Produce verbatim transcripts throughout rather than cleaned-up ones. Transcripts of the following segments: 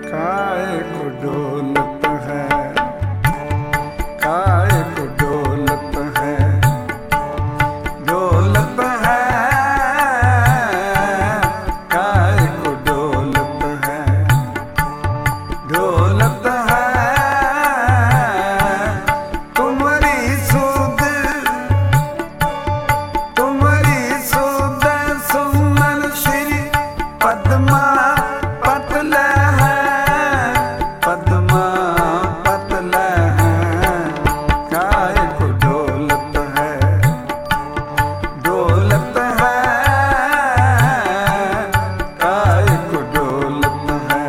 काय को डोलत है, काय को डोलत है, डोलत है, काय को डोलत है, डोलत है। तुम्हारी सुध, तुम्हारी सुध सुमन श्री पद्मा पतल है, पद्मा पतल है। काय को डोलत है, डोलत है, काय को डोलत है।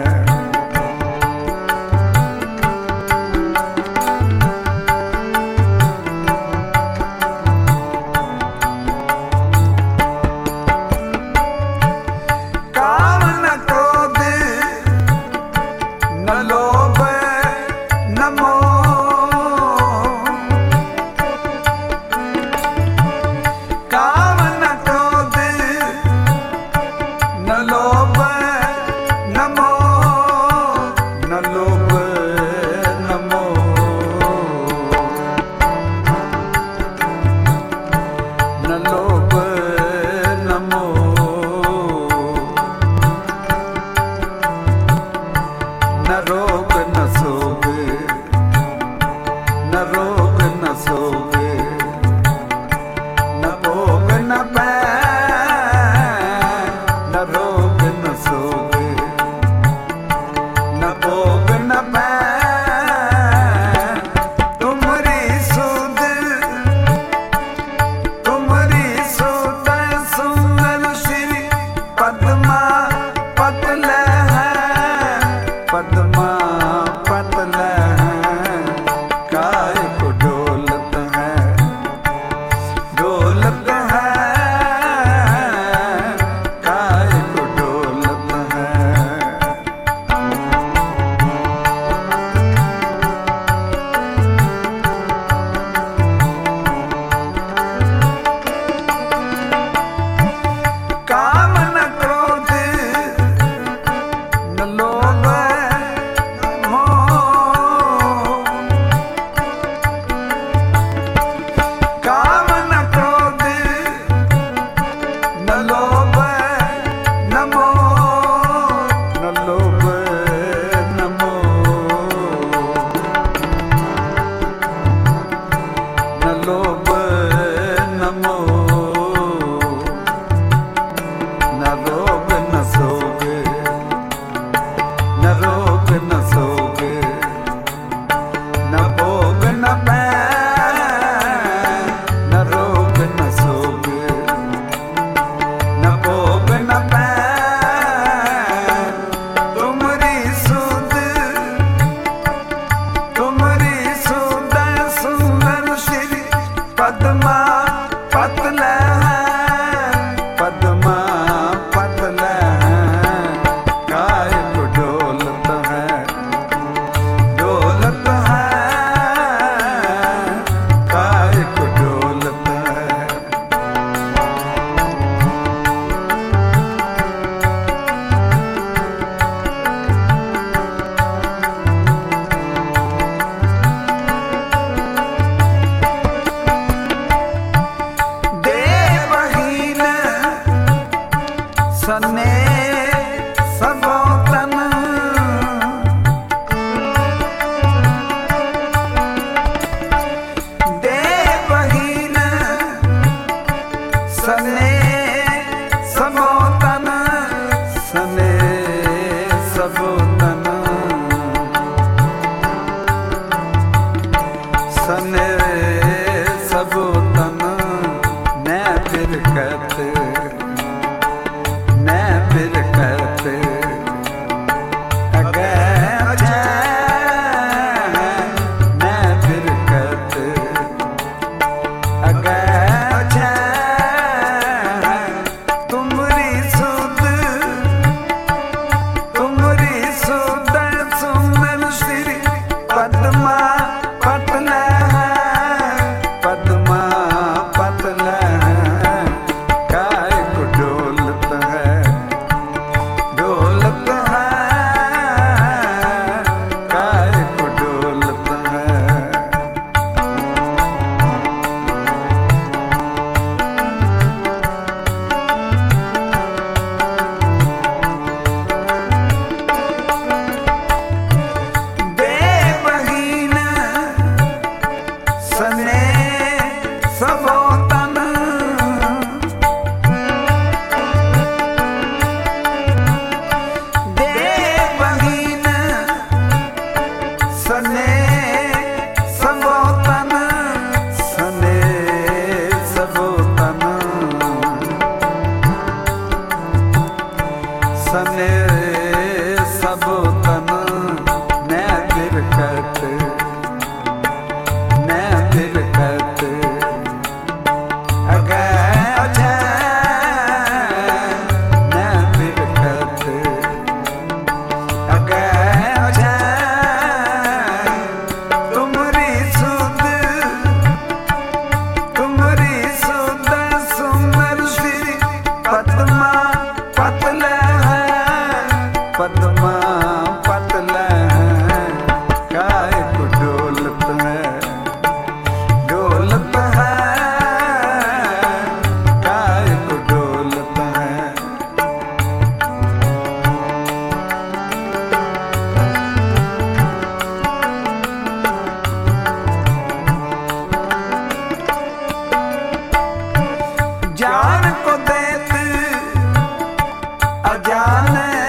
काम न क्रोध न लोभ न मोह, काम न क्रोध न लोभ न मोह, न लोभ न मोह, न लोभ न मोह, न रोग न सोग, न रोग न सोग, न भोग न भय, न रोग न सोग, न भोग न भय। तुम्हारी सुध, तुम्हारी सुध सुंदर श्री पद्मा पतल है, पद्मा पतल है। काय को डोलत है, डोलत है, काय को डोलत है। सनेरे सब तन नै बिरकत नै बिरकत अगै अजै नै बिरकत अगै अजै तुमरी सुध तुमरी सुध सुंदर श्री पद्मा पतल पद्मा पतल है काय को डोलत है डोलत है काय को डोलत है जान को देत अजान